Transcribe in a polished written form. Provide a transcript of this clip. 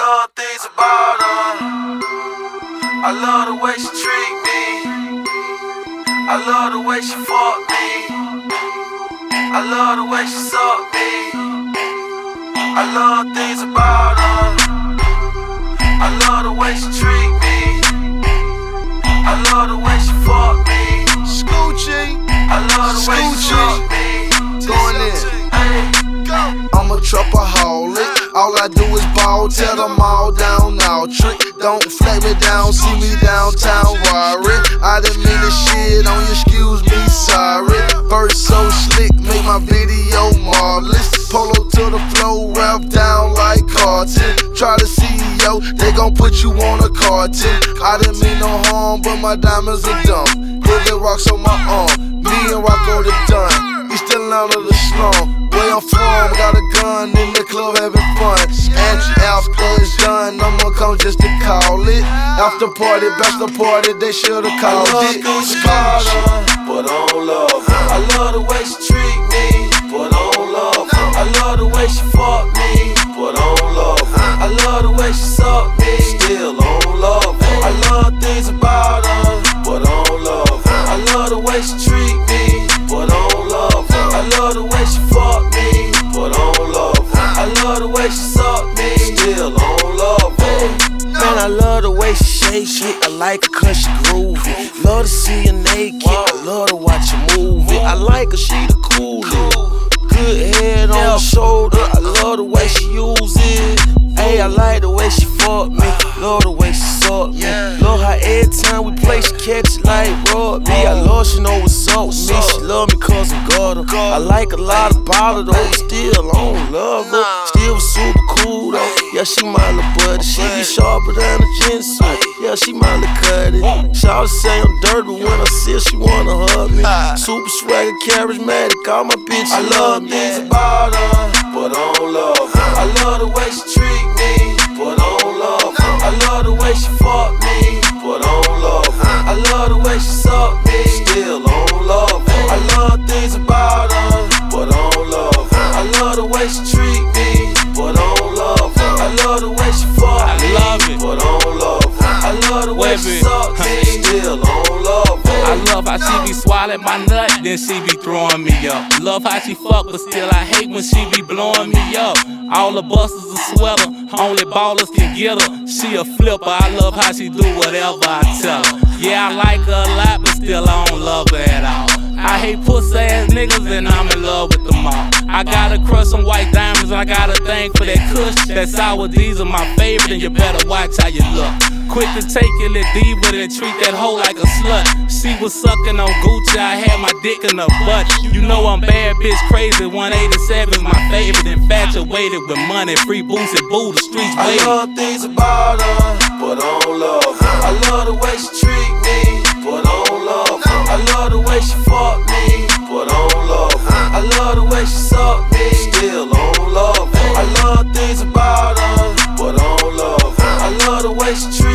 love things about her. I love the way she treat me. I love the way she fuck me. I love the way she suck me. I love things about her. I love the way she treat me. I love the way she fuck me. Scoochie, I love the way she suck me. going in. I'm a trapaholic. All I do is ball, tell them all down now. Trick, don't flag me down, see me downtown worry. I didn't mean to shit on you, excuse me, sorry. Verse so slick, make my video marvelous. Polo to the flow, rap down like carton. Try to CEO, they gon' put you on a carton. I didn't mean no harm, but my diamonds are dumb. Heavy rocks on my arm, me and Rocco the done. We still out of the slum. Where I'm from, got a gun in the club having fun. And after it's done, I'ma come just to call it. After party, bachelor party, they should've called it. But I don't love her. I love the way she treat me, but I don't love her. I love the way she fuck me, but I don't love her. I love the way she suck me, still I don't love her. I love things about her, but I don't love her. I love the way she treat me, but I don't love her. I love the way she fuck me, but I don't love her. I love the way she suck me, still I don't love her. Man, I love the way she shake it. I like her cause she groovy. Love to see her naked. I love to watch her move it. I like her, she the coolest. Good head on her shoulder. I love the way she use it. Ayy, I like the way she fuck me. Love the way she suck me. Love how every time we play she catch it like rugby. I love she know what's up with me. She love me cause I'm got her. I like a lot about her though. Still, I don't love her. Still super cool though. Yeah, she my little buddy. She be sharper than a ginseng. Yeah, she my little cutty. Shawty say I'm dirty, but when I see her, she wanna hug me. Super swagger, charismatic, all my bitches I love me. things about her, but I don't love her. I love the way she treat me, but I don't love her. I love the way she fuck me, but I don't love her. I love the way she suck me, still I don't love her. I love things about her, but I don't love her. I love the way she treat me, but I don't love her. I love the way she fuck me, but I don't love her. I love the way she suck me, still I don't love her. I love how she be swallowing my nut, then she be throwing me up. Love how she fuck, but still I hate when she be blowing me up. All the busters a sweater, only ballers can get her. She a flipper, I love how she do whatever I tell her. Yeah, I like her a lot, but still I don't love her at all. I hate pussy ass niggas and I'm in love with them all. I got a crush on white diamonds and I got a thing for that kush. That sour D's are my favorite and you better watch how you look. Quick to take it, little diva, then treat that hoe like a slut. She was sucking on Gucci, I had my dick in her butt. You know I'm bad bitch crazy, 187's my favorite. Infatuated with money, free boots and boo, the streets waiting. I love things about her, but I don't love her. I love the way she treat me, but I don't love her. I love the way she fuck me, but I don't love her. I love the way she suck me, still I don't love her. I love things about her, but I don't love her. I love the way she treat me.